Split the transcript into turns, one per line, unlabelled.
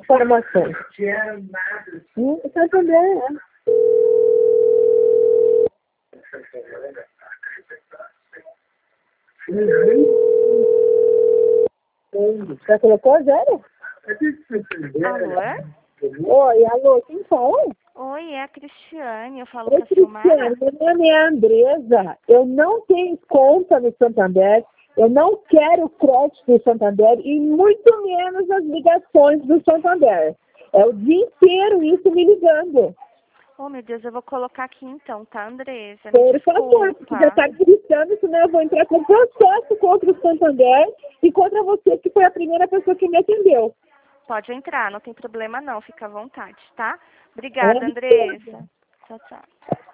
informações. Santander, Já colocou, zero?
Alô?
Oi, alô, quem fala?
Oi, é a Cristiane, eu falo
Oi,
com a Silmara.
Cristiane, meu nome é Andresa. Eu não tenho conta no Santander, eu não quero crédito do Santander e muito menos as ligações do Santander. É o dia inteiro isso me ligando.
Oh, meu Deus, eu vou colocar aqui então, tá, Andresa? Me
Por favor, porque já
desculpa.
está gritando, senão eu vou entrar com processo contra o Santander e contra você, que foi a primeira pessoa que me atendeu.
Pode entrar, não tem problema não, fica à vontade, tá? Obrigada, Andresa. Tchau, tchau.